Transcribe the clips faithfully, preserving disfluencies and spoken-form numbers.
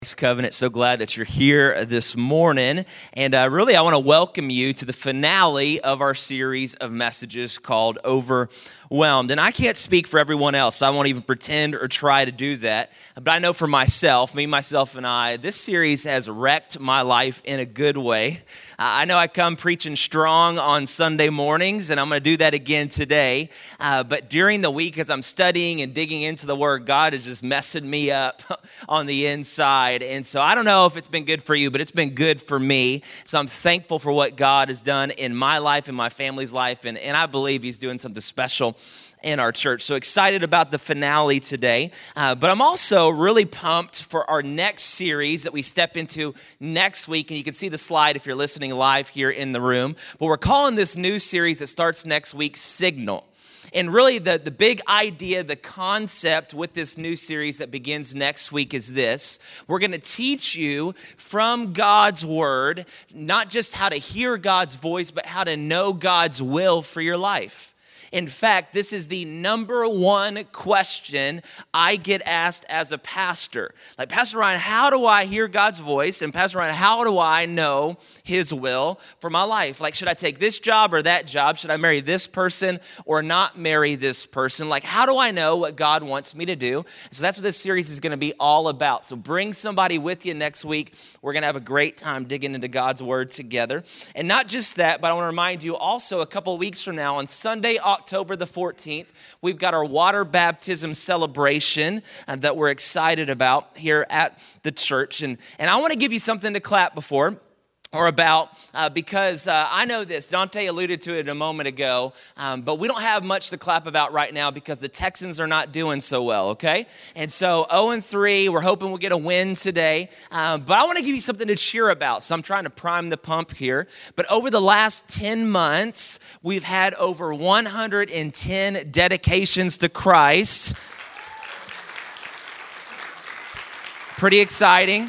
Covenant, so glad that you're here this morning, and uh, really I want to welcome you to the finale of our series of messages called Overwhelmed. And I can't speak for everyone else, so I won't even pretend or try to do that, but I know for myself, me, myself, and I, this series has wrecked my life in a good way. I know I come preaching strong on Sunday mornings, and I'm going to do that again today. Uh, but during the week, as I'm studying and digging into the Word, God is just messing me up on the inside. And so I don't know if it's been good for you, but it's been good for me. So I'm thankful for what God has done in my life, in my family's life, and, and I believe He's doing something special in our church. So excited about the finale today. Uh, but I'm also really pumped for our next series that we step into next week. And you can see the slide if you're listening live here in the room. But we're calling this new series that starts next week Signal. And really the, the big idea, the concept with this new series that begins next week is this. We're going to teach you from God's Word, not just how to hear God's voice, but how to know God's will for your life. In fact, this is the number one question I get asked as a pastor. Like, Pastor Ryan, how do I hear God's voice? And Pastor Ryan, how do I know His will for my life? Like, should I take this job or that job? Should I marry this person or not marry this person? Like, how do I know what God wants me to do? So that's what this series is going to be all about. So bring somebody with you next week. We're going to have a great time digging into God's Word together. And not just that, but I want to remind you also a couple of weeks from now on Sunday, October the fourteenth, we've got our water baptism celebration uh, that we're excited about here at the church. And, and I want to give you something to clap before. Or about, uh, because uh, I know this, Dante alluded to it a moment ago, um, but we don't have much to clap about right now because the Texans are not doing so well, okay? And so oh and three, we're hoping we'll get a win today, um, but I want to give you something to cheer about, so I'm trying to prime the pump here. But over the last ten months, we've had over one hundred ten dedications to Christ. Pretty exciting.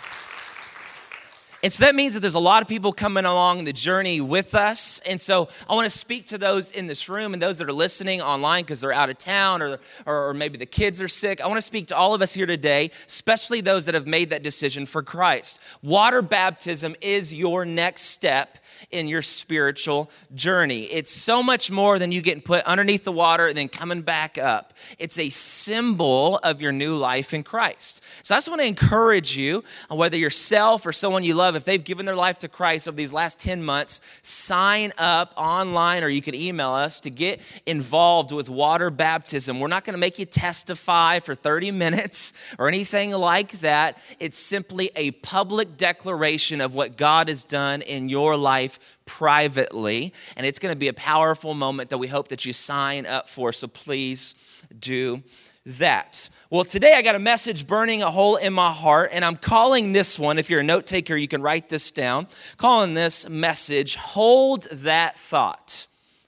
And so that means that there's a lot of people coming along the journey with us. And so I want to speak to those in this room and those that are listening online because they're out of town or, or, or maybe the kids are sick. I want to speak to all of us here today, especially those that have made that decision for Christ. Water baptism is your next step in your spiritual journey. It's so much more than you getting put underneath the water and then coming back up. It's a symbol of your new life in Christ. So I just want to encourage you, whether yourself or someone you love, if they've given their life to Christ over these last ten months, sign up online or you can email us to get involved with water baptism. We're not going to make you testify for thirty minutes or anything like that. It's simply a public declaration of what God has done in your life privately, and it's going to be a powerful moment that we hope that you sign up for, so please do that. Well, today I got a message burning a hole in my heart, and I'm calling this one, if you're a note taker, you can write this down, calling this message, Hold That Thought.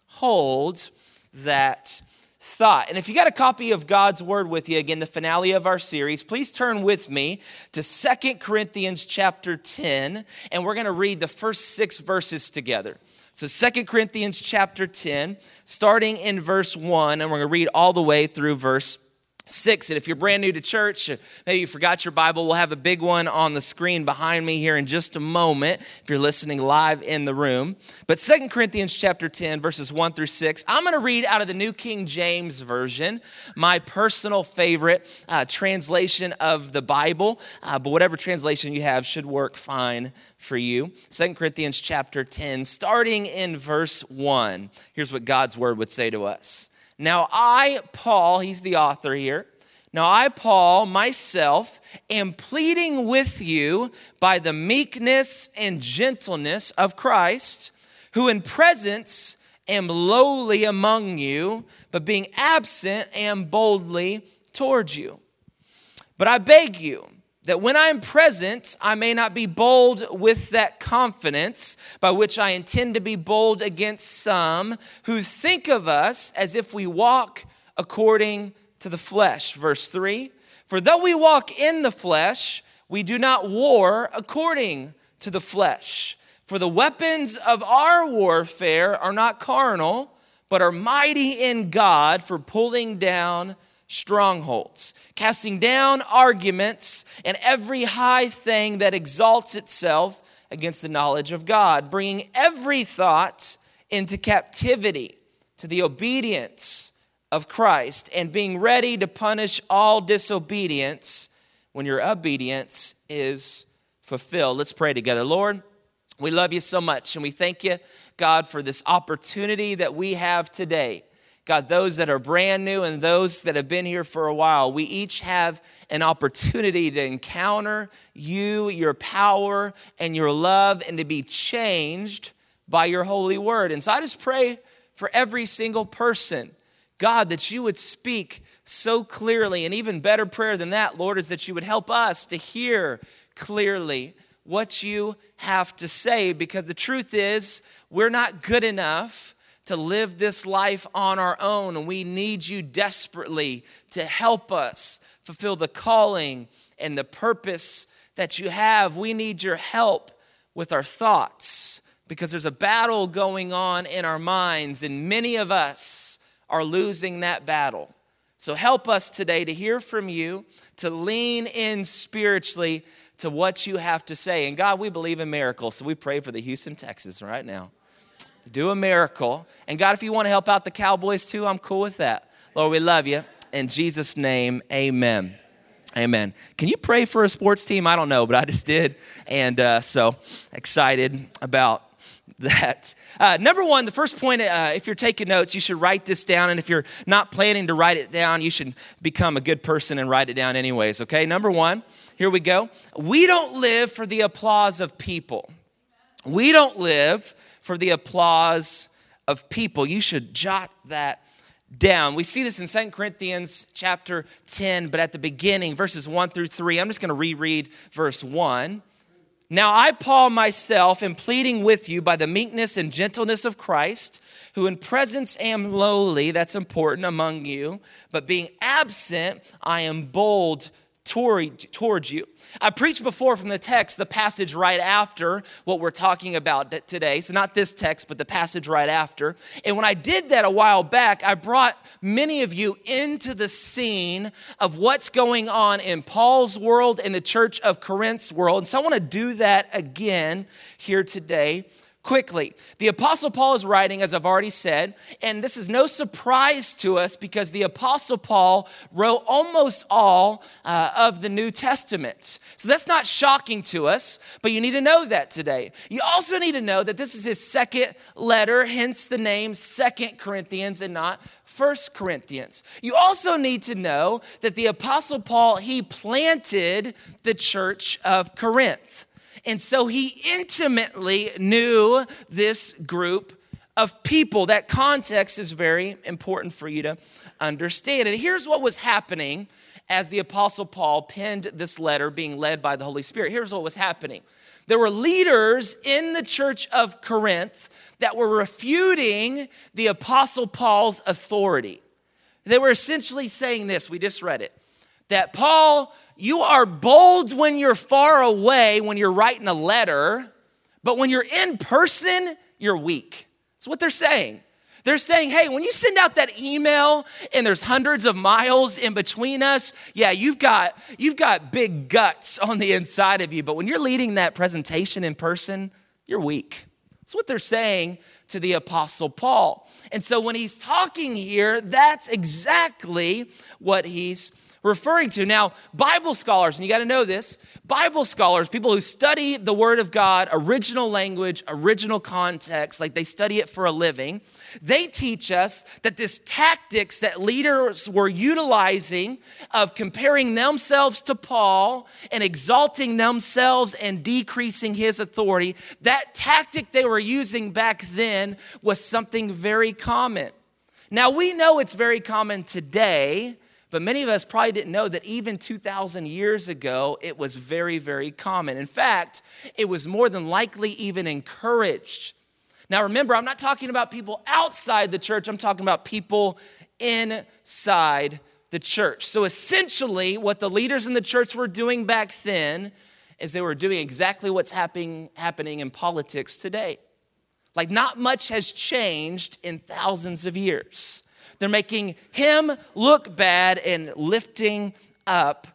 Hold That Thought. And if you got a copy of God's Word with you, again, the finale of our series, please turn with me to Second Corinthians chapter ten, and we're going to read the first six verses together. So Second Corinthians chapter ten, starting in verse one, and we're going to read all the way through verse Six, and if you're brand new to church, maybe you forgot your Bible, we'll have a big one on the screen behind me here in just a moment if you're listening live in the room. But Second Corinthians chapter ten, verses one through six, I'm going to read out of the New King James Version, my personal favorite uh, translation of the Bible, uh, but whatever translation you have should work fine for you. Second Corinthians chapter ten, starting in verse one, here's what God's Word would say to us. Now I, Paul, he's the author here. Now I, Paul, myself, am pleading with you by the meekness and gentleness of Christ, who in presence am lowly among you, but being absent am boldly towards you. But I beg you, that when I am present, I may not be bold with that confidence by which I intend to be bold against some who think of us as if we walk according to the flesh. Verse three, for though we walk in the flesh, we do not war according to the flesh. For the weapons of our warfare are not carnal, but are mighty in God for pulling down strongholds, casting down arguments and every high thing that exalts itself against the knowledge of God, bringing every thought into captivity to the obedience of Christ, and being ready to punish all disobedience when your obedience is fulfilled. Let's pray together. Lord, we love you so much, and we thank you, God, for this opportunity that we have today. God, those that are brand new and those that have been here for a while, we each have an opportunity to encounter you, your power, and your love, and to be changed by your holy word. And so I just pray for every single person, God, that you would speak so clearly. And even better prayer than that, Lord, is that you would help us to hear clearly what you have to say. Because the truth is, we're not good enough to live this life on our own. And we need you desperately to help us fulfill the calling and the purpose that you have. We need your help with our thoughts, because there's a battle going on in our minds, and many of us are losing that battle. So help us today to hear from you, to lean in spiritually to what you have to say. And God, we believe in miracles, so we pray for the Houston Texans right now. Do a miracle. And God, if you want to help out the Cowboys too, I'm cool with that. Lord, we love you. In Jesus' name, amen. Amen. Can you pray for a sports team? I don't know, but I just did. And uh, so excited about that. Uh, number one, the first point, uh, if you're taking notes, you should write this down. And if you're not planning to write it down, you should become a good person and write it down anyways, okay? Number one, here we go. We don't live for the applause of people. We don't live for the applause of people. You should jot that down. We see this in Second Corinthians chapter ten, but at the beginning, verses one through three, I'm just going to reread verse one. Now I, Paul, myself, am pleading with you by the meekness and gentleness of Christ, who in presence am lowly, that's important, among you, but being absent, I am bold toward, towards you. I preached before from the text, the passage right after what we're talking about today. So not this text, but the passage right after. And when I did that a while back, I brought many of you into the scene of what's going on in Paul's world and the church of Corinth's world. And so I want to do that again here today. Quickly, the Apostle Paul is writing, as I've already said, and this is no surprise to us because the Apostle Paul wrote almost all uh, of the New Testament. So that's not shocking to us, but you need to know that today. You also need to know that this is his second letter, hence the name Second Corinthians and not First Corinthians. You also need to know that the Apostle Paul, he planted the church of Corinth. And so he intimately knew this group of people. That context is very important for you to understand. And here's what was happening as the Apostle Paul penned this letter, being led by the Holy Spirit. Here's what was happening. There were leaders in the church of Corinth that were refuting the Apostle Paul's authority. They were essentially saying this, we just read it, that Paul, you are bold when you're far away, when you're writing a letter, but when you're in person, you're weak. That's what they're saying. They're saying, hey, when you send out that email and there's hundreds of miles in between us, yeah, you've got, you've got big guts on the inside of you, but when you're leading that presentation in person, you're weak. That's what they're saying to the Apostle Paul. And so when he's talking here, that's exactly what he's referring to. Now, Bible scholars, and you got to know this, Bible scholars, people who study the Word of God, original language, original context, like they study it for a living, they teach us that this tactics that leaders were utilizing of comparing themselves to Paul and exalting themselves and decreasing his authority, that tactic they were using back then was something very common. Now, we know it's very common today, but many of us probably didn't know that even two thousand years ago, it was very, very common. In fact, it was more than likely even encouraged. Now remember, I'm not talking about people outside the church. I'm talking about people inside the church. So essentially, what the leaders in the church were doing back then is they were doing exactly what's happening, happening in politics today. Like not much has changed in thousands of years. They're making him look bad and lifting up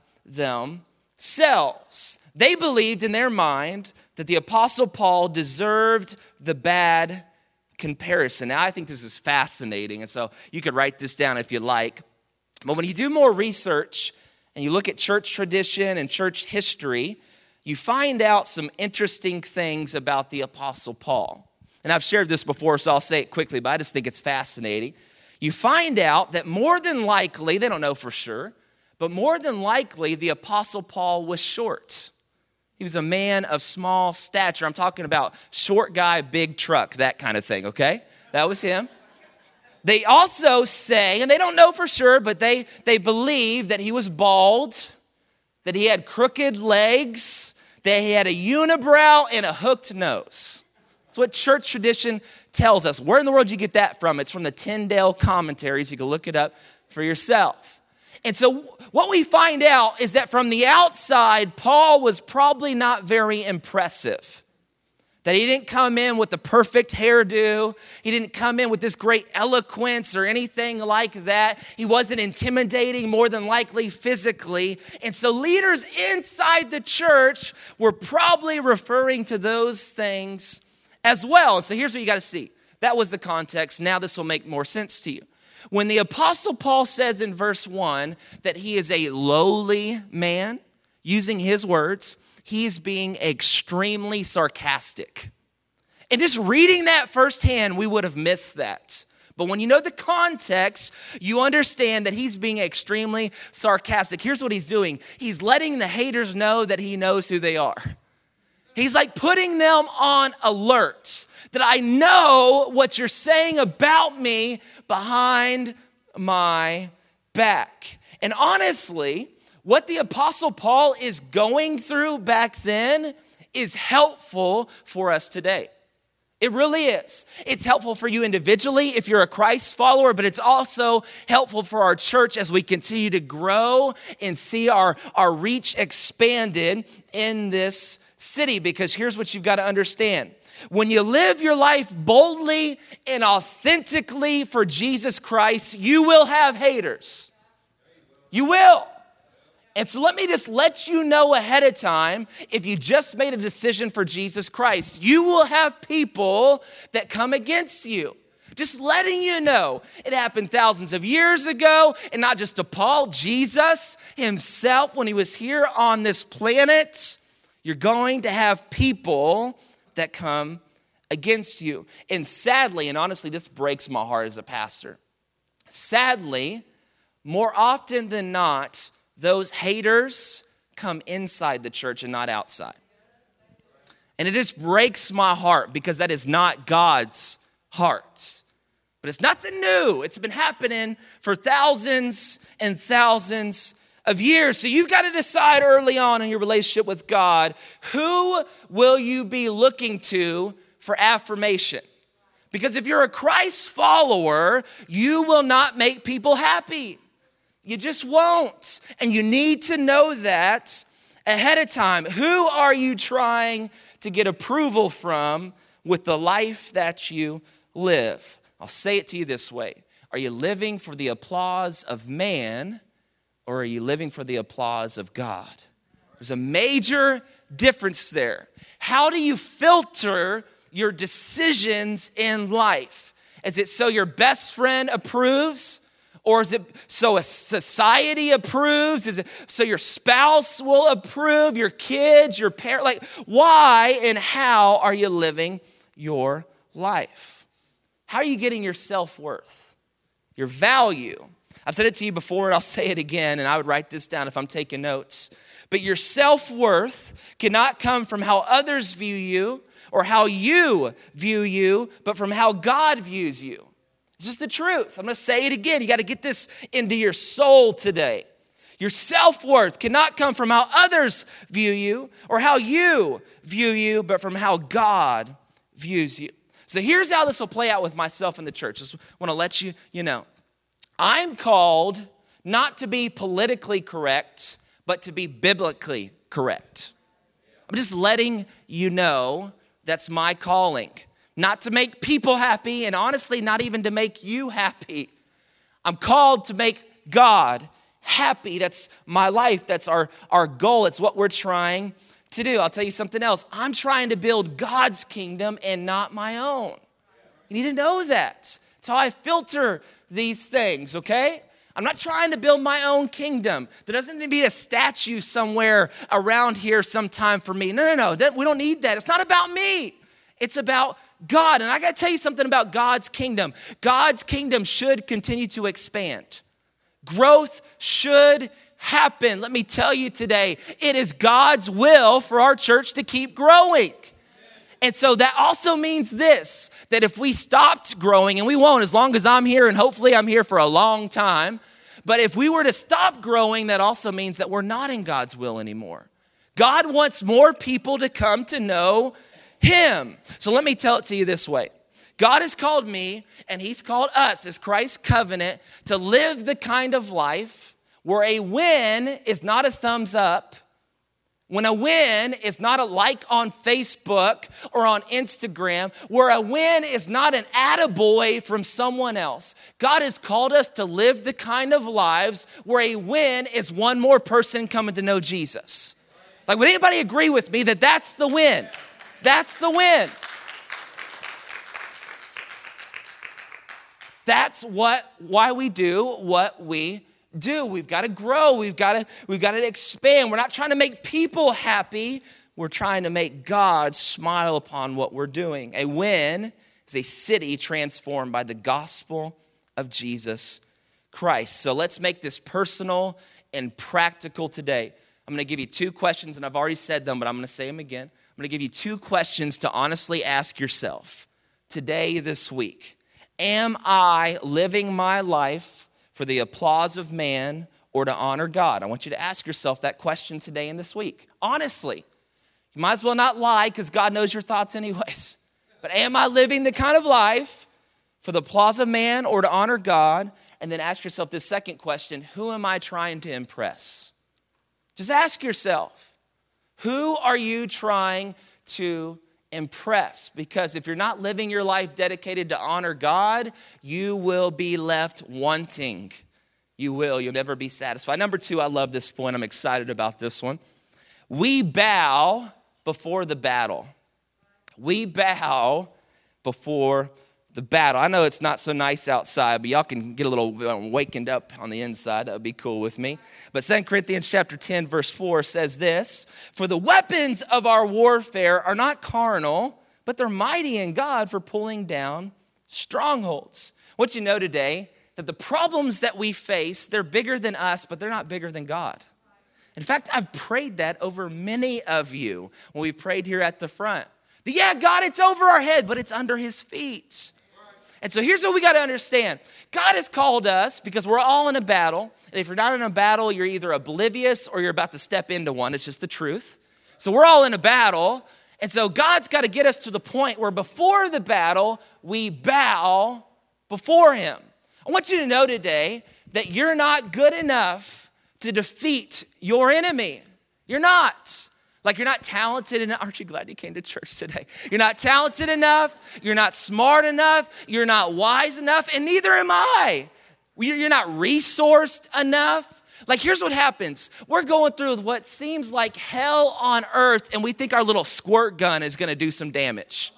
themselves. They believed in their mind that the Apostle Paul deserved the bad comparison. Now, I think this is fascinating, and so you could write this down if you like. But when you do more research and you look at church tradition and church history, you find out some interesting things about the Apostle Paul. And I've shared this before, so I'll say it quickly, but I just think it's fascinating. You find out that more than likely, they don't know for sure, but more than likely, the Apostle Paul was short. He was a man of small stature. I'm talking about short guy, big truck, that kind of thing, okay? That was him. They also say, and they don't know for sure, but they, they believe that he was bald, that he had crooked legs, that he had a unibrow and a hooked nose. That's what church tradition tells us. Where in the world did you get that from? It's from the Tyndale commentaries. You can look it up for yourself. And so what we find out is that from the outside, Paul was probably not very impressive. That he didn't come in with the perfect hairdo. He didn't come in with this great eloquence or anything like that. He wasn't intimidating, more than likely physically. And so leaders inside the church were probably referring to those things as well. So here's what you got to see. That was the context. Now this will make more sense to you. When the Apostle Paul says in verse one that he is a lowly man, using his words, he's being extremely sarcastic. And just reading that firsthand, we would have missed that. But when you know the context, you understand that he's being extremely sarcastic. Here's what he's doing. He's letting the haters know that he knows who they are. He's like putting them on alert, that I know what you're saying about me behind my back. And honestly, what the Apostle Paul is going through back then is helpful for us today. It really is. It's helpful for you individually if you're a Christ follower, but it's also helpful for our church as we continue to grow and see our, our reach expanded in this city. Because here's what you've got to understand. When you live your life boldly and authentically for Jesus Christ, you will have haters. You will. And so let me just let you know ahead of time, if you just made a decision for Jesus Christ, you will have people that come against you. Just letting you know, it happened thousands of years ago, and not just to Paul, Jesus himself, when he was here on this planet, you're going to have people that come against you. And sadly, and honestly, this breaks my heart as a pastor. Sadly, more often than not, those haters come inside the church and not outside. And it just breaks my heart because that is not God's heart. But it's nothing new. It's been happening for thousands and thousands of years. So you've got to decide early on in your relationship with God, who will you be looking to for affirmation? Because if you're a Christ follower, you will not make people happy. You just won't. And you need to know that ahead of time. Who are you trying to get approval from with the life that you live? I'll say it to you this way. Are you living for the applause of man, or are you living for the applause of God? There's a major difference there. How do you filter your decisions in life? Is it so your best friend approves? Or is it so a society approves? Is it so your spouse will approve, your kids, your parents? Like, why and how are you living your life? How are you getting your self-worth, your value? I've said it to you before, and I'll say it again, and I would write this down if I'm taking notes. But your self-worth cannot come from how others view you or how you view you, but from how God views you. It's just the truth. I'm going to say it again. You got to get this into your soul today. Your self-worth cannot come from how others view you or how you view you, but from how God views you. So here's how this will play out with myself in the church. Just want to let you, you know. I'm called not to be politically correct, but to be biblically correct. I'm just letting you know that's my calling. Not to make people happy, and honestly, not even to make you happy, I'm called to make God happy. That's my life. That's our, our goal. It's what we're trying to do. I'll tell you something else. I'm trying to build God's kingdom and not my own. You need to know that. That's how I filter these things, okay? I'm not trying to build my own kingdom. There doesn't need to be a statue somewhere around here sometime for me. No, no, no. We don't need that. It's not about me. It's about God. And I got to tell you something about God's kingdom. God's kingdom should continue to expand. Growth should happen. Let me tell you today, it is God's will for our church to keep growing. And so that also means this, that if we stopped growing, and we won't as long as I'm here, and hopefully I'm here for a long time, but if we were to stop growing, that also means that we're not in God's will anymore. God wants more people to come to know Him. So let me tell it to you this way. God has called me, and He's called us as Christ's covenant to live the kind of life where a win is not a thumbs up, when a win is not a like on Facebook or on Instagram, where a win is not an attaboy from someone else. God has called us to live the kind of lives where a win is one more person coming to know Jesus. Like, would anybody agree with me that that's the win? That's the win. That's what why we do what we do. We've got to grow. We've got to, we've got to expand. We're not trying to make people happy. We're trying to make God smile upon what we're doing. A win is a city transformed by the gospel of Jesus Christ. So let's make this personal and practical today. I'm going to give you two questions, and I've already said them, but I'm going to say them again. I'm going to give you two questions to honestly ask yourself today, this week. Am I living my life for the applause of man or to honor God? I want you to ask yourself that question today and this week. Honestly, you might as well not lie because God knows your thoughts anyways. But am I living the kind of life for the applause of man or to honor God? And then ask yourself this second question: who am I trying to impress? Just ask yourself, who are you trying to impress? Because if you're not living your life dedicated to honor God, you will be left wanting. You will. You'll never be satisfied. Number two, I love this point. I'm excited about this one. We bow before the battle. We bow before the battle. I know it's not so nice outside, but y'all can get a little wakened up on the inside. That would be cool with me. But Second Corinthians chapter ten, verse four says this: for the weapons of our warfare are not carnal, but they're mighty in God for pulling down strongholds. What you know today, that the problems that we face, they're bigger than us, but they're not bigger than God. In fact, I've prayed that over many of you when we prayed here at the front. Yeah, God, it's over our head, but it's under His feet. And so here's what we got to understand. God has called us because we're all in a battle. And if you're not in a battle, you're either oblivious or you're about to step into one. It's just the truth. So we're all in a battle. And so God's got to get us to the point where before the battle, we bow before Him. I want you to know today that you're not good enough to defeat your enemy. You're not. Like, you're not talented enough. Aren't you glad you came to church today? You're not talented enough. You're not smart enough. You're not wise enough. And neither am I. You're not resourced enough. Like, here's what happens. We're going through what seems like hell on earth, and we think our little squirt gun is going to do some damage.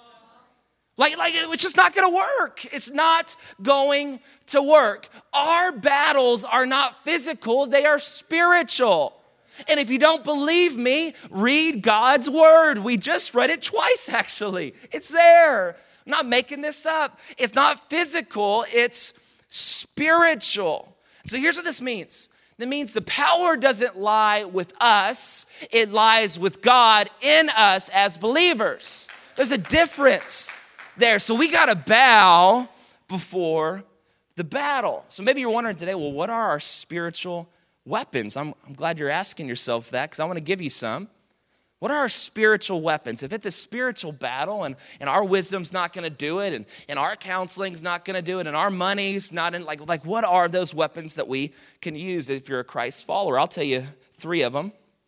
Like, like, it's just not going to work. It's not going to work. Our battles are not physical. They are spiritual. And if you don't believe me, read God's word. We just read it twice, actually. It's there. I'm not making this up. It's not physical. It's spiritual. So here's what this means. That means the power doesn't lie with us. It lies with God in us as believers. There's a difference there. So we got to bow before the battle. So maybe you're wondering today, well, what are our spiritual weapons? I'm, I'm glad you're asking yourself that, because I want to give you some. What are our spiritual weapons? If it's a spiritual battle and, and our wisdom's not going to do it, and, and our counseling's not going to do it, and our money's not in, like, like what are those weapons that we can use if you're a Christ follower? I'll tell you three of them.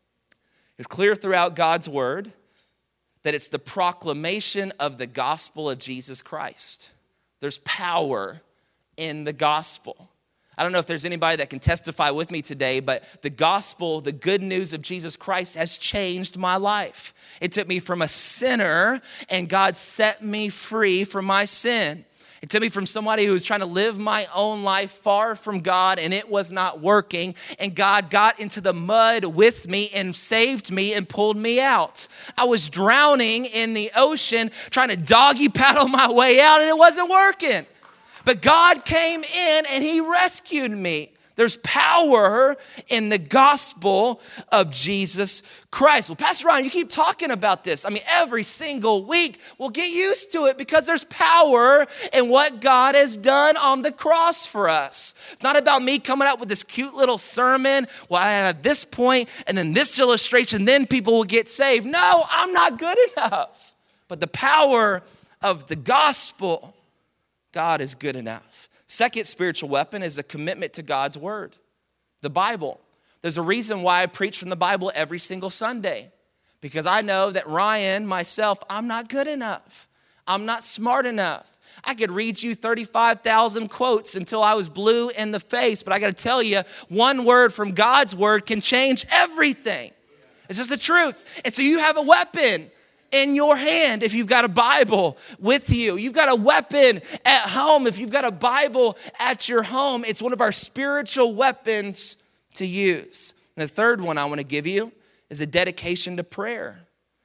It's clear throughout God's word that it's the proclamation of the gospel of Jesus Christ. There's power in the gospel. I don't know if there's anybody that can testify with me today, but the gospel, the good news of Jesus Christ has changed my life. It took me from a sinner, and God set me free from my sin. It took me from somebody who was trying to live my own life far from God, and it was not working. And God got into the mud with me and saved me and pulled me out. I was drowning in the ocean, trying to doggy paddle my way out, and it wasn't working. But God came in and he rescued me. There's power in the gospel of Jesus Christ. Well, Pastor Ryan, you keep talking about this. I mean, every single week, we'll get used to it because there's power in what God has done on the cross for us. It's not about me coming up with this cute little sermon. Well, I have this point and then this illustration, then people will get saved. No, I'm not good enough. But the power of the gospel, God is good enough. Second spiritual weapon is a commitment to God's word, the Bible. There's a reason why I preach from the Bible every single Sunday, because I know that Ryan, myself, I'm not good enough. I'm not smart enough. I could read you thirty-five thousand quotes until I was blue in the face, but I got to tell you, one word from God's word can change everything. It's just the truth. And so you have a weapon in your hand if you've got a Bible with you. You've got a weapon at home if you've got a Bible at your home. It's one of our spiritual weapons to use. And the third one I want to give you is a dedication to prayer,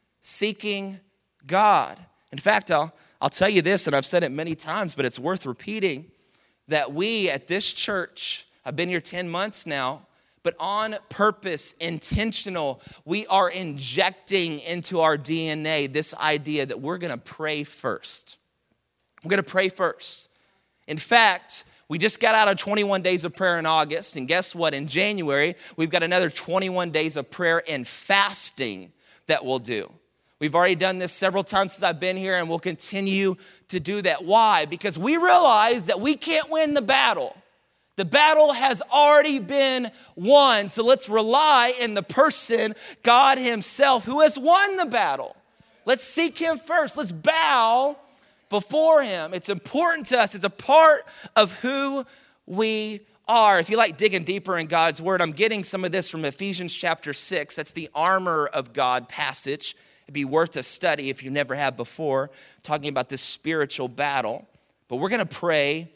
seeking God. In fact, I'll, I'll tell you this, and I've said it many times, but it's worth repeating, that we at this church, I've been here ten months now, but on purpose, intentional, we are injecting into our D N A this idea that we're going to pray first. We're going to pray first. In fact, we just got out of twenty-one days of prayer in August, and guess what? In January, we've got another twenty-one days of prayer and fasting that we'll do. We've already done this several times since I've been here, and we'll continue to do that. Why? Because we realize that we can't win the battle. The battle has already been won, so let's rely in the person, God himself, who has won the battle. Let's seek him first. Let's bow before him. It's important to us. It's a part of who we are. If you like digging deeper in God's word, I'm getting some of this from Ephesians chapter six. That's the armor of God passage. It'd be worth a study if you never have before, talking about this spiritual battle. But we're going to pray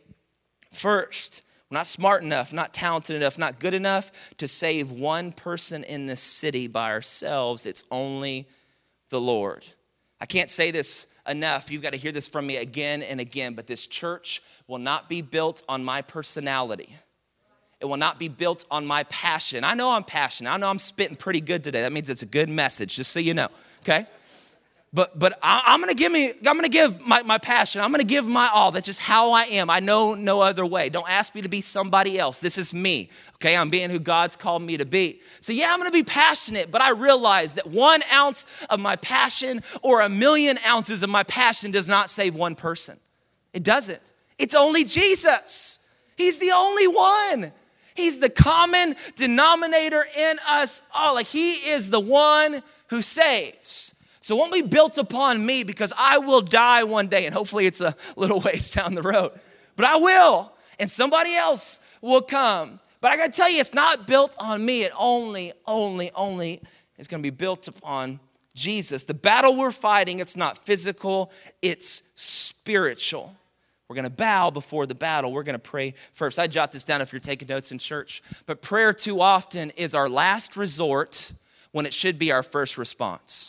first. We're not smart enough, not talented enough, not good enough to save one person in this city by ourselves. It's only the Lord. I can't say this enough. You've got to hear this from me again and again. But this church will not be built on my personality. It will not be built on my passion. I know I'm passionate. I know I'm spitting pretty good today. That means it's a good message, just so you know, okay? But but I, I'm gonna give me I'm gonna give my, my passion. I'm gonna give my all. That's just how I am. I know no other way. Don't ask me to be somebody else. This is me. Okay, I'm being who God's called me to be. So yeah, I'm gonna be passionate, but I realize that one ounce of my passion or a million ounces of my passion does not save one person. It doesn't. It's only Jesus. He's the only one. He's the common denominator in us all. Like he is the one who saves. So it won't be built upon me because I will die one day, and hopefully it's a little ways down the road. But I will, and somebody else will come. But I got to tell you, it's not built on me. It only, only, only is going to be built upon Jesus. The battle we're fighting, it's not physical, it's spiritual. We're going to bow before the battle. We're going to pray first. I jot this down if you're taking notes in church. But prayer too often is our last resort when it should be our first response.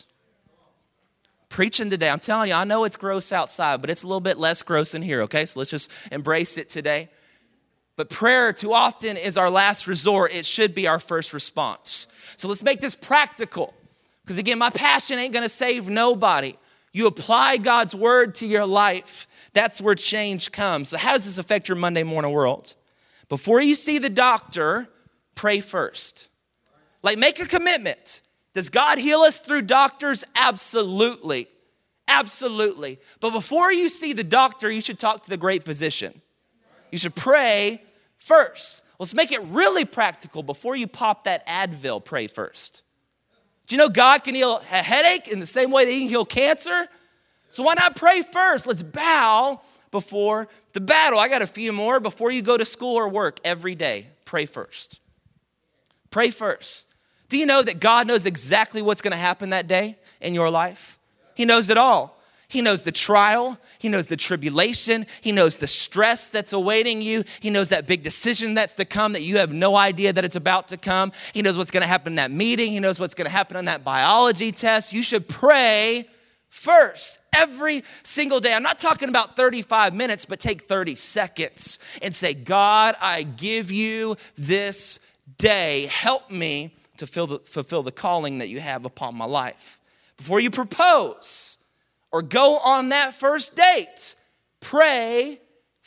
Preaching today, I'm telling you, I know it's gross outside, but it's a little bit less gross in here, okay? So let's just embrace it today. But prayer too often is our last resort. It should be our first response. So let's make this practical. Because again, my passion ain't going to save nobody. You apply God's word to your life. That's where change comes. So how does this affect your Monday morning world? Before you see the doctor, pray first. Like make a commitment. Does God heal us through doctors? Absolutely. Absolutely. But before you see the doctor, you should talk to the great physician. You should pray first. Let's make it really practical. Before you pop that Advil, pray first. Do you know God can heal a headache in the same way that he can heal cancer? So why not pray first? Let's bow before the battle. I got a few more. Before you go to school or work every day, pray first. Pray first. Do you know that God knows exactly what's going to happen that day in your life? He knows it all. He knows the trial. He knows the tribulation. He knows the stress that's awaiting you. He knows that big decision that's to come that you have no idea that it's about to come. He knows what's going to happen in that meeting. He knows what's going to happen on that biology test. You should pray first every single day. I'm not talking about thirty-five minutes, but take thirty seconds and say, God, I give you this day. Help me to fulfill the calling that you have upon my life. Before you propose or go on that first date, pray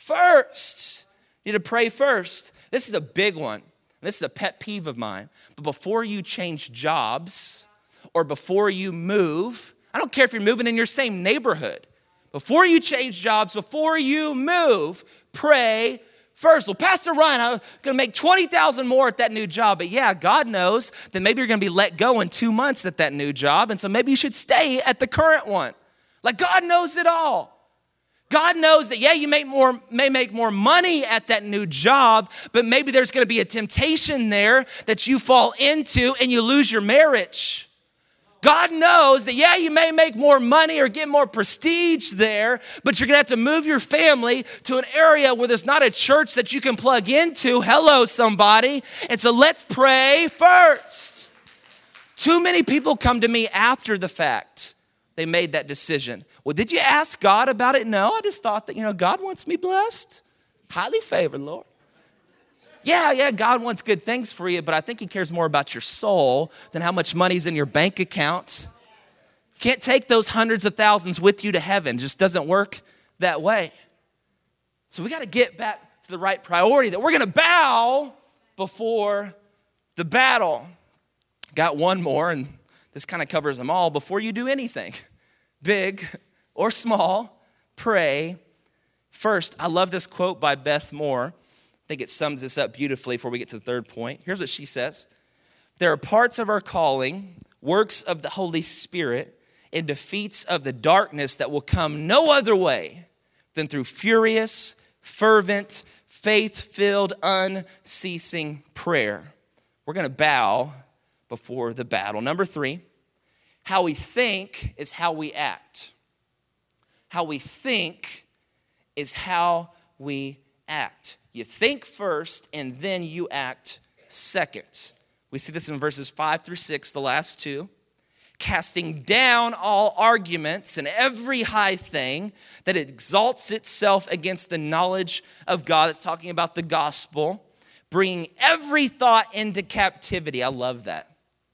first. You need to pray first. This is a big one. This is a pet peeve of mine. But before you change jobs or before you move, I don't care if you're moving in your same neighborhood. Before you change jobs, before you move, pray first. Well, Pastor Ryan, I'm going to make twenty thousand dollars more at that new job. But yeah, God knows that maybe you're going to be let go in two months at that new job. And so maybe you should stay at the current one. Like, God knows it all. God knows that, yeah, you make more, may make more money at that new job, but maybe there's going to be a temptation there that you fall into and you lose your marriage. God knows that, yeah, you may make more money or get more prestige there, but you're going to have to move your family to an area where there's not a church that you can plug into. Hello, somebody. And so let's pray first. Too many people come to me after the fact they made that decision. Well, did you ask God about it? No, I just thought that, you know, God wants me blessed. Highly favored, Lord. Yeah, yeah, God wants good things for you, but I think he cares more about your soul than how much money's in your bank account. You can't take those hundreds of thousands with you to heaven. It just doesn't work that way. So we got to get back to the right priority, that we're going to bow before the battle. Got one more, and this kind of covers them all. Before you do anything, big or small, pray first. I love this quote by Beth Moore. I think it sums this up beautifully before we get to the third point. Here's what she says. There are parts of our calling, works of the Holy Spirit, and defeats of the darkness that will come no other way than through furious, fervent, faith-filled, unceasing prayer. We're going to bow before the battle. Number three, how we think is how we act. How we think is how we act. You think first, and then you act second. We see this in verses five through six, the last two. Casting down all arguments and every high thing that exalts itself against the knowledge of God. It's talking about the gospel. Bringing every thought into captivity. I love that.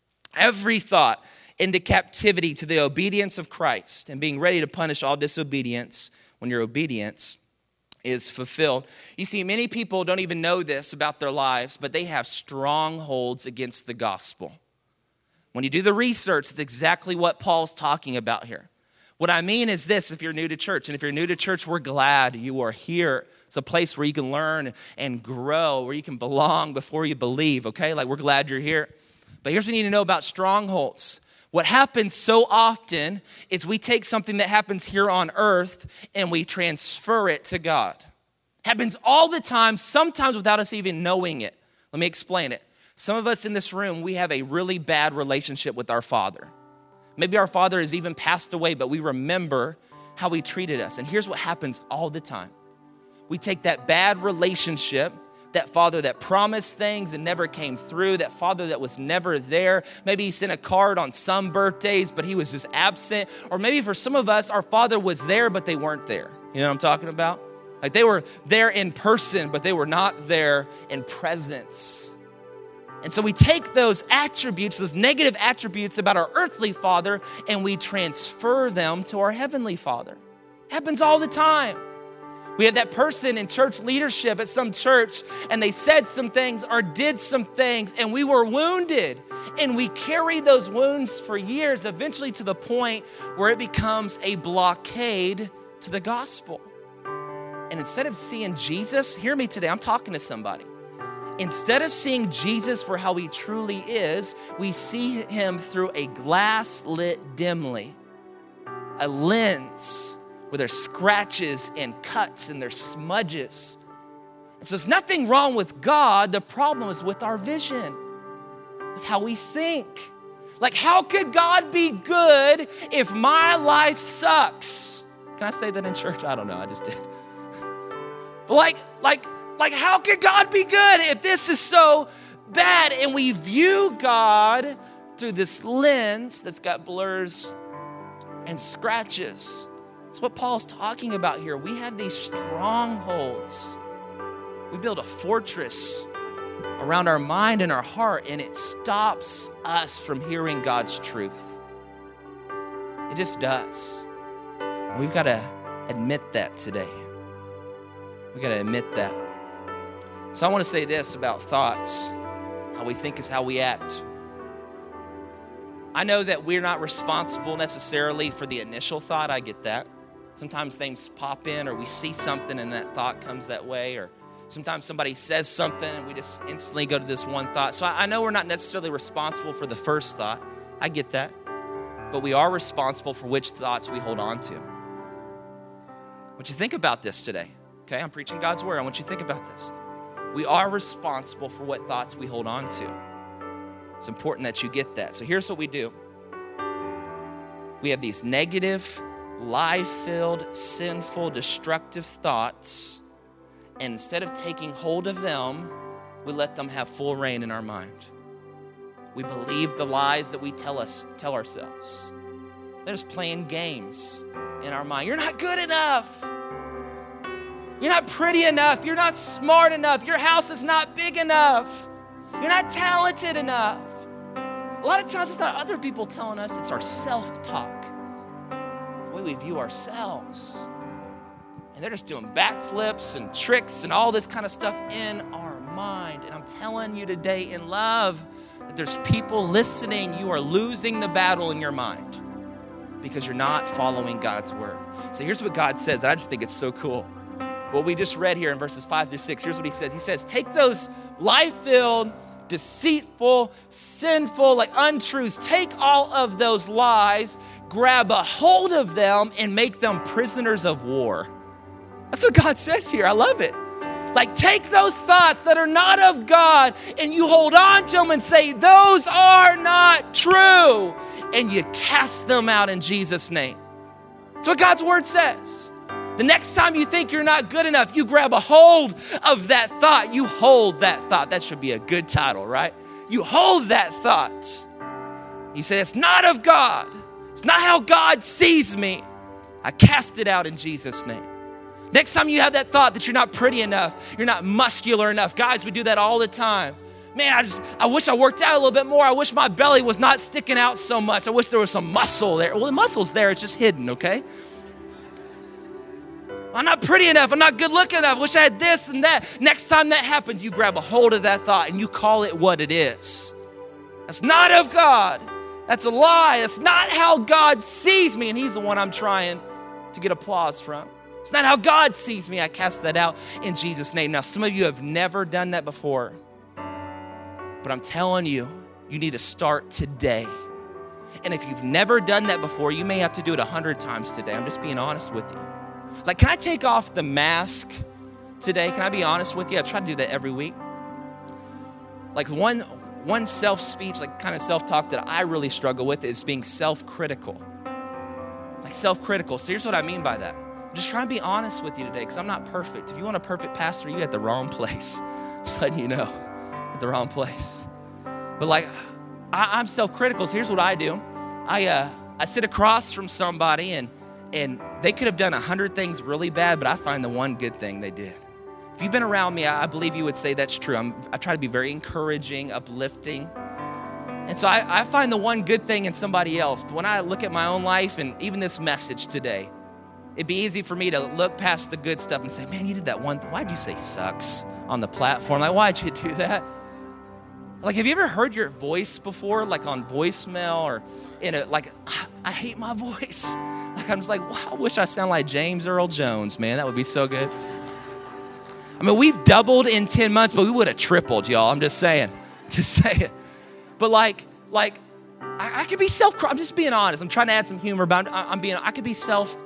Every thought into captivity to the obedience of Christ, and being ready to punish all disobedience when your obedience is fulfilled. You see, many people don't even know this about their lives, but they have strongholds against the gospel. When you do the research, it's exactly what Paul's talking about here. What I mean is this: if you're new to church, and if you're new to church, we're glad you are here. It's a place where you can learn and grow, where you can belong before you believe, okay? Like, we're glad you're here. But here's what you need to know about strongholds. What happens so often is we take something that happens here on earth and we transfer it to God. Happens all the time, sometimes without us even knowing it. Let me explain it. Some of us in this room, we have a really bad relationship with our Father. Maybe our Father has even passed away, but we remember how he treated us. And here's what happens all the time. We take that bad relationship, that father that promised things and never came through, that father that was never there. Maybe he sent a card on some birthdays, but he was just absent. Or maybe for some of us, our father was there, but they weren't there. You know what I'm talking about? Like, they were there in person, but they were not there in presence. And so we take those attributes, those negative attributes about our earthly father, and we transfer them to our heavenly Father. It happens all the time. We had that person in church leadership at some church, and they said some things or did some things, and we were wounded. And we carry those wounds for years, eventually to the point where it becomes a blockade to the gospel. And instead of seeing Jesus, hear me today, I'm talking to somebody. Instead of seeing Jesus for how he truly is, we see him through a glass lit dimly, a lens where there's scratches and cuts and there's smudges. And so there's nothing wrong with God. The problem is with our vision, with how we think. Like, how could God be good if my life sucks? Can I say that in church? I don't know. I just did. But like, like, like, how could God be good if this is so bad? And we view God through this lens that's got blurs and scratches. That's what Paul's talking about here. We have these strongholds. We build a fortress around our mind and our heart, and it stops us from hearing God's truth. It just does. And we've got to admit that today. We've got to admit that. So I want to say this about thoughts. How we think is how we act. I know that we're not responsible necessarily for the initial thought. I get that. Sometimes things pop in, or we see something and that thought comes that way, or sometimes somebody says something and we just instantly go to this one thought. So I know we're not necessarily responsible for the first thought. I get that. But we are responsible for which thoughts we hold on to. I want you to think about this today. Okay, I'm preaching God's word. I want you to think about this. We are responsible for what thoughts we hold on to. It's important that you get that. So here's what we do. We have these negative, lie-filled, sinful, destructive thoughts. And instead of taking hold of them, we let them have full reign in our mind. We believe the lies that we tell us, tell ourselves. They're just playing games in our mind. You're not good enough. You're not pretty enough. You're not smart enough. Your house is not big enough. You're not talented enough. A lot of times it's not other people telling us, it's our self-talk, the way we view ourselves. And they're just doing backflips and tricks and all this kind of stuff in our mind. And I'm telling you today in love that there's people listening. You are losing the battle in your mind because you're not following God's word. So here's what God says. I just think it's so cool. What we just read here in verses five through six, here's what he says. He says, take those life-filled, deceitful, sinful, like untruths. Take all of those lies, grab a hold of them, and make them prisoners of war. That's what God says here. I love it. Like, take those thoughts that are not of God and you hold on to them and say, those are not true. And you cast them out in Jesus' name. That's what God's word says. The next time you think you're not good enough, you grab a hold of that thought. You hold that thought. That should be a good title, right? You hold that thought. You say, it's not of God. It's not how God sees me. I cast it out in Jesus' name. Next time you have that thought that you're not pretty enough, you're not muscular enough. Guys, we do that all the time. Man, I just, I wish I worked out a little bit more. I wish my belly was not sticking out so much. I wish there was some muscle there. Well, the muscle's there. It's just hidden, okay? I'm not pretty enough. I'm not good looking enough. I wish I had this and that. Next time that happens, you grab a hold of that thought and you call it what it is. That's not of God. That's a lie. That's not how God sees me. And he's the one I'm trying to get applause from. It's not how God sees me. I cast that out in Jesus' name. Now, some of you have never done that before. But I'm telling you, you need to start today. And if you've never done that before, you may have to do it a hundred times today. I'm just being honest with you. Like, can I take off the mask today? Can I be honest with you? I try to do that every week. Like one, one self-speech, like kind of self-talk that I really struggle with is being self-critical. Like self-critical. So here's what I mean by that. I'm just trying to be honest with you today because I'm not perfect. If you want a perfect pastor, you're at the wrong place. Just letting you know, at the wrong place. But like, I, I'm self-critical. So here's what I do. I uh, I sit across from somebody and And they could have done a hundred things really bad, but I find the one good thing they did. If you've been around me, I believe you would say that's true. I'm, I try to be very encouraging, uplifting. And so I, I find the one good thing in somebody else. But when I look at my own life and even this message today, it'd be easy for me to look past the good stuff and say, man, you did that one thing. Why'd you say sucks on the platform? Like, why'd you do that? Like, have you ever heard your voice before, like on voicemail or in a, like, I hate my voice. Like, I'm just like, wow, I wish I sound like James Earl Jones, man. That would be so good. I mean, we've doubled in ten months, but we would have tripled, y'all. I'm just saying. Just saying. But like, like, I, I could be self, I'm just being honest. I'm trying to add some humor, but I'm, I'm being, I could be self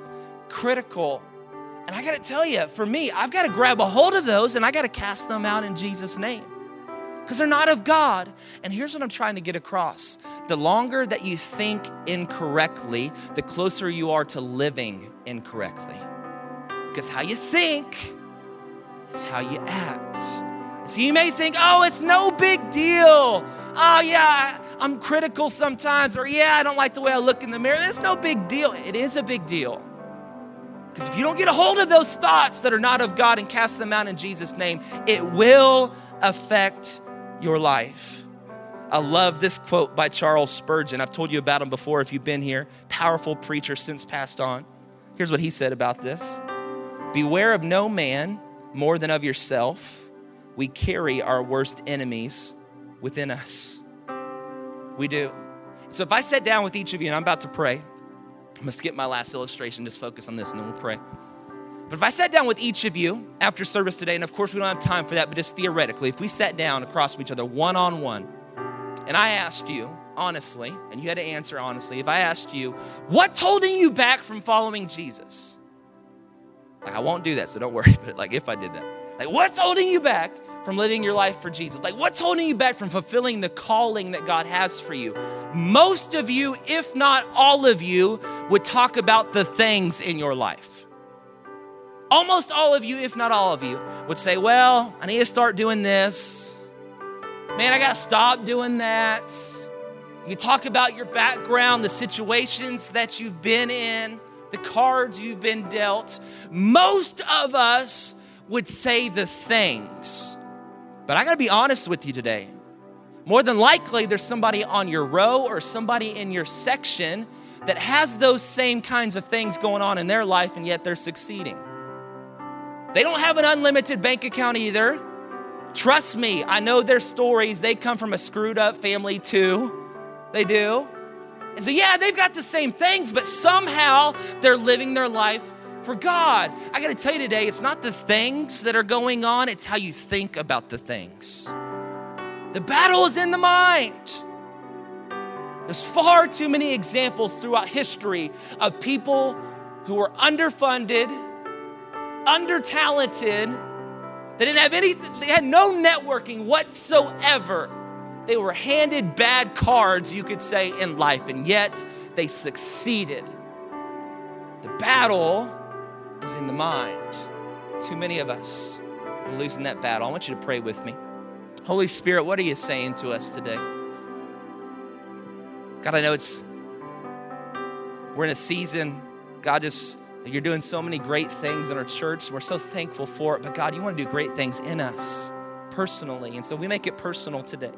critical. And I got to tell you, for me, I've got to grab a hold of those and I got to cast them out in Jesus' name because they're not of God. And here's what I'm trying to get across. The longer that you think incorrectly, the closer you are to living incorrectly. Because how you think is how you act. So you may think, oh, it's no big deal. Oh, yeah, I'm critical sometimes. Or, yeah, I don't like the way I look in the mirror. It's no big deal. It is a big deal. Because if you don't get a hold of those thoughts that are not of God and cast them out in Jesus' name, it will affect your life. I love this quote by Charles Spurgeon. I've told you about him before if you've been here. Powerful preacher, since passed on. Here's what he said about this. Beware of no man more than of yourself. We carry our worst enemies within us. We do. So if I sat down with each of you and I'm about to pray, I'm going to skip my last illustration, just focus on this and then we'll pray. But if I sat down with each of you after service today, and of course we don't have time for that, but just theoretically, if we sat down across from each other one-on-one, and I asked you honestly, and you had to answer honestly, if I asked you, what's holding you back from following Jesus? Like, I won't do that, so don't worry, but like if I did that. Like, what's holding you back from living your life for Jesus? Like, what's holding you back from fulfilling the calling that God has for you? Most of you, if not all of you, would talk about the things in your life. Almost all of you, if not all of you, would say, well, I need to start doing this. Man, I got to stop doing that. You talk about your background, the situations that you've been in, the cards you've been dealt. Most of us would say the things. But I got to be honest with you today. More than likely, there's somebody on your row or somebody in your section that has those same kinds of things going on in their life, and yet they're succeeding. They don't have an unlimited bank account either. Trust me, I know their stories. They come from a screwed up family too. They do. And so yeah, they've got the same things, but somehow they're living their life for God. I got to tell you today, it's not the things that are going on, it's how you think about the things. The battle is in the mind. There's far too many examples throughout history of people who were underfunded, under-talented, they didn't have any, they had no networking whatsoever. They were handed bad cards, you could say, in life, and yet they succeeded. The battle is in the mind. Too many of us are losing that battle. I want you to pray with me. Holy Spirit, what are you saying to us today? God, I know it's, we're in a season, God, just, you're doing so many great things in our church. And we're so thankful for it. But God, you want to do great things in us personally. And so we make it personal today.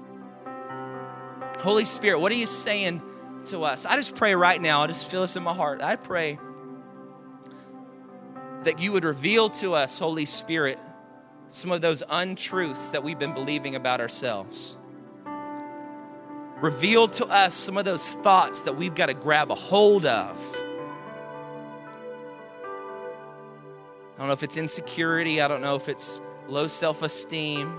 Holy Spirit, what are you saying to us? I just pray right now. I just feel this in my heart. I pray that you would reveal to us, Holy Spirit, some of those untruths that we've been believing about ourselves. Reveal to us some of those thoughts that we've got to grab a hold of. I don't know if it's insecurity. I don't know if it's low self-esteem.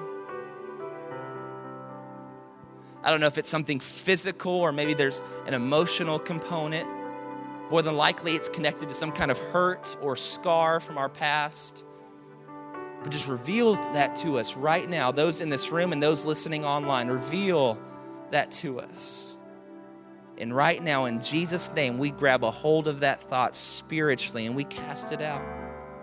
I don't know if it's something physical or maybe there's an emotional component. More than likely, it's connected to some kind of hurt or scar from our past. But just reveal that to us right now. Those in this room and those listening online, reveal that to us. And right now, in Jesus' name, we grab a hold of that thought spiritually and we cast it out.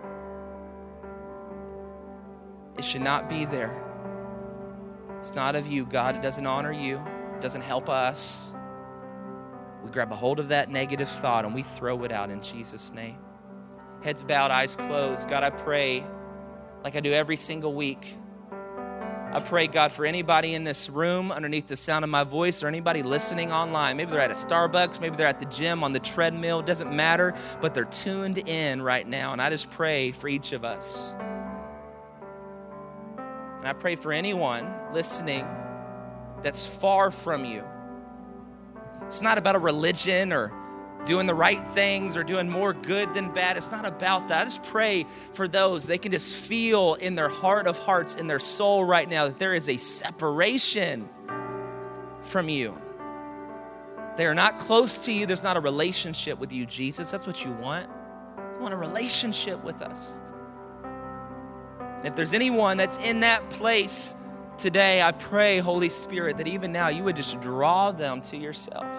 It should not be there. It's not of you, God. It doesn't honor you. It doesn't help us. We grab a hold of that negative thought and we throw it out in Jesus' name. Heads bowed, eyes closed. God, I pray, like I do every single week, I pray, God, for anybody in this room underneath the sound of my voice or anybody listening online. Maybe they're at a Starbucks, maybe they're at the gym on the treadmill. It doesn't matter, but they're tuned in right now. And I just pray for each of us. And I pray for anyone listening that's far from you. It's not about a religion or doing the right things or doing more good than bad. It's not about that. I just pray for those. They can just feel in their heart of hearts, in their soul right now, that there is a separation from you. They are not close to you. There's not a relationship with you, Jesus. That's what you want. You want a relationship with us. And if there's anyone that's in that place today, I pray, Holy Spirit, that even now you would just draw them to yourself.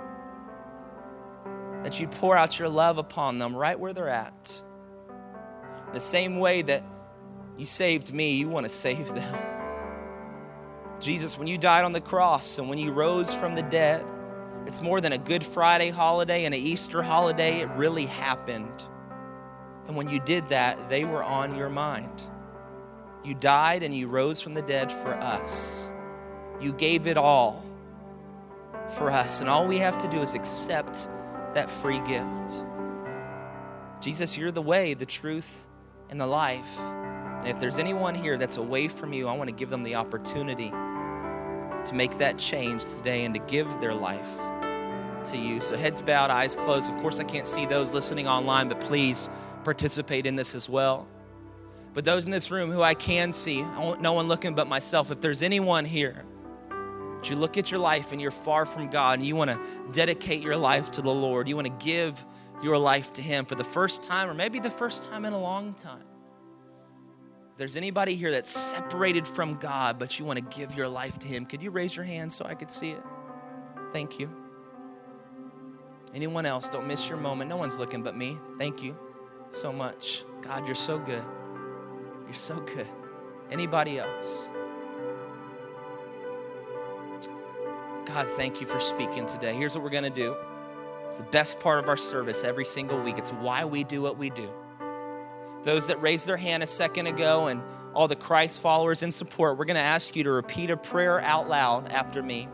That you'd pour out your love upon them right where they're at. The same way that you saved me, you want to save them. Jesus, when you died on the cross and when you rose from the dead, it's more than a Good Friday holiday and an Easter holiday. It really happened. And when you did that, they were on your mind. You died and you rose from the dead for us. You gave it all for us. And all we have to do is accept that free gift. Jesus, you're the way, the truth, and the life. And if there's anyone here that's away from you, I want to give them the opportunity to make that change today and to give their life to you. So heads bowed, eyes closed. Of course, I can't see those listening online, but please participate in this as well. But those in this room who I can see, I want no one looking but myself. If there's anyone here, that you look at your life and you're far from God and you want to dedicate your life to the Lord, you want to give your life to Him for the first time or maybe the first time in a long time. If there's anybody here that's separated from God, but you want to give your life to Him, could you raise your hand so I could see it? Thank you. Anyone else? Don't miss your moment. No one's looking but me. Thank you so much. God, you're so good. You're so good. Anybody else? God, thank you for speaking today. Here's what we're going to do. It's the best part of our service every single week. It's why we do what we do. Those that raised their hand a second ago and all the Christ followers in support, we're going to ask you to repeat a prayer out loud after me.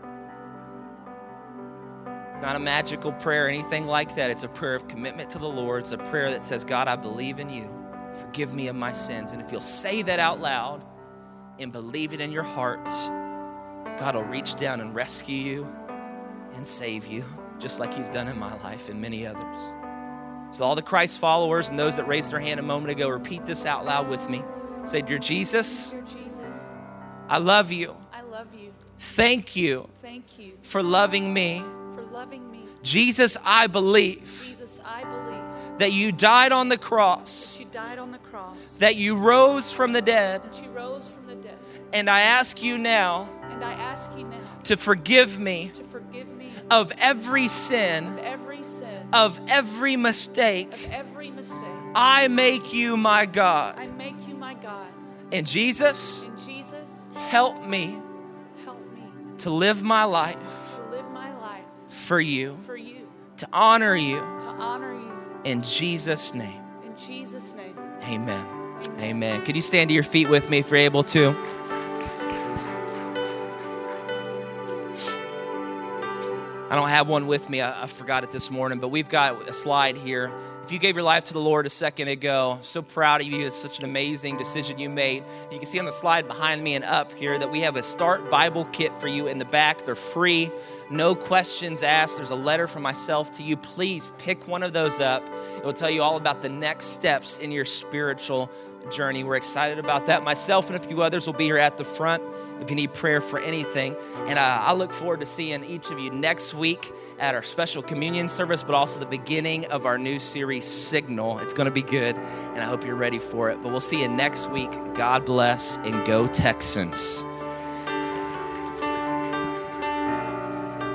It's not a magical prayer or anything like that. It's a prayer of commitment to the Lord. It's a prayer that says, God, I believe in you. Forgive me of my sins. And if you'll say that out loud and believe it in your heart, God will reach down and rescue you and save you, just like He's done in my life and many others. So all the Christ followers and those that raised their hand a moment ago, repeat this out loud with me. Say, Dear Jesus, Dear Jesus, I love you. I love you. Thank you Thank you for loving me. for loving me. Jesus, I believe Jesus, I believe that you died on the cross, that you died on the cross, that you rose from the dead, that you rose from the dead. and I ask you now And I ask you now to forgive me to forgive me of every sin, of every sin, of every mistake. of every mistake. I make you my God. I make you my God. And Jesus, And Jesus, help me help me to live my life to live my life for you, for you, to honor you. to honor you. In Jesus' name, In Jesus' name. amen. Amen. Could you stand to your feet with me if you're able to? I don't have one with me. I, I forgot it this morning, but we've got a slide here. If you gave your life to the Lord a second ago, I'm so proud of you. It's such an amazing decision you made. You can see on the slide behind me and up here that we have a Start Bible kit for you in the back. They're free, no questions asked. There's a letter from myself to you. Please pick one of those up. It will tell you all about the next steps in your spiritual journey. We're excited about that. Myself and a few others will be here at the front if you need prayer for anything. And uh, I look forward to seeing each of you next week at our special communion service, but also the beginning of our new series, Signal. It's going to be good, and I hope you're ready for it. But we'll see you next week. God bless, and go Texans.